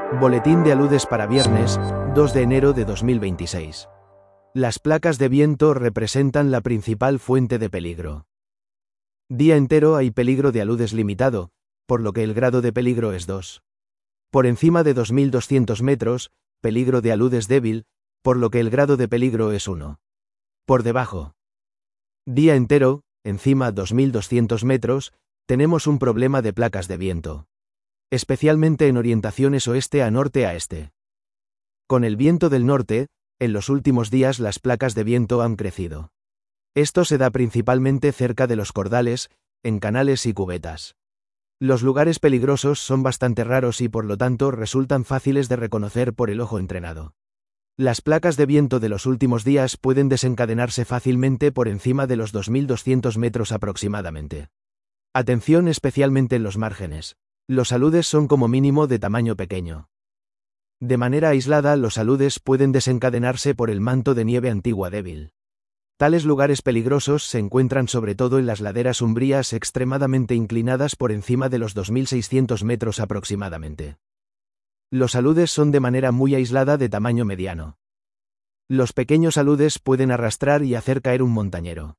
Boletín de aludes para viernes, 2 de enero de 2026. Las placas de viento representan la principal fuente de peligro. Día entero hay peligro de aludes limitado, por lo que el grado de peligro es 2. Por encima de 2200 metros, peligro de aludes débil, por lo que el grado de peligro es 1. Por debajo. Día entero, encima 2200 metros, tenemos un problema de placas de viento. Especialmente en orientaciones oeste a norte a este. Con el viento del norte, en los últimos días las placas de viento han crecido. Esto se da principalmente cerca de los cordales, en canales y cubetas. Los lugares peligrosos son bastante raros y por lo tanto resultan fáciles de reconocer por el ojo entrenado. Las placas de viento de los últimos días pueden desencadenarse fácilmente por encima de los 2200 metros aproximadamente. Atención especialmente en los márgenes. Los aludes son como mínimo de tamaño pequeño. De manera aislada los aludes pueden desencadenarse por el manto de nieve antigua débil. Tales lugares peligrosos se encuentran sobre todo en las laderas umbrías extremadamente inclinadas por encima de los 2600 metros aproximadamente. Los aludes son de manera muy aislada de tamaño mediano. Los pequeños aludes pueden arrastrar y hacer caer un montañero.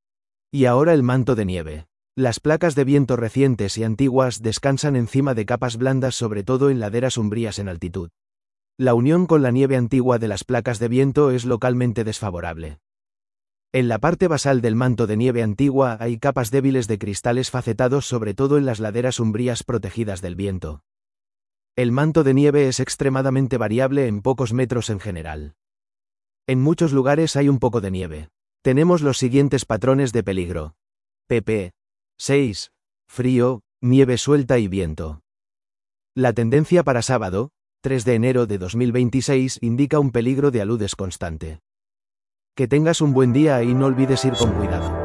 Y ahora el manto de nieve. Las placas de viento recientes y antiguas descansan encima de capas blandas sobre todo en laderas umbrías en altitud. La unión con la nieve antigua de las placas de viento es localmente desfavorable. En la parte basal del manto de nieve antigua hay capas débiles de cristales facetados sobre todo en las laderas umbrías protegidas del viento. El manto de nieve es extremadamente variable en pocos metros en general. En muchos lugares hay un poco de nieve. Tenemos los siguientes patrones de peligro. pp. 6. Frío, nieve suelta y viento. La tendencia para sábado, 3 de enero de 2026, indica un peligro de aludes constante. Que tengas un buen día y no olvides ir con cuidado.